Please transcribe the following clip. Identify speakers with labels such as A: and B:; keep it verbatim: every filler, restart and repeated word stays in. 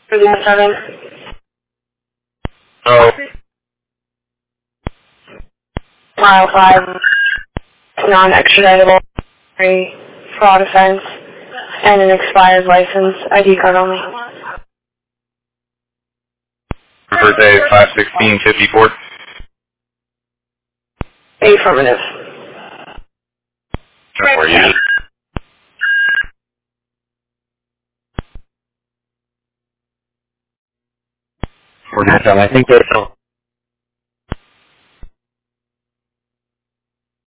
A: seven.
B: Oh,
A: Mile five. Non-extraditable. Fraud offense. And an expired license. I D card only.
B: birthday five sixteen fifty-four.
A: Affirmative.
B: For you. We're good. I think that's all.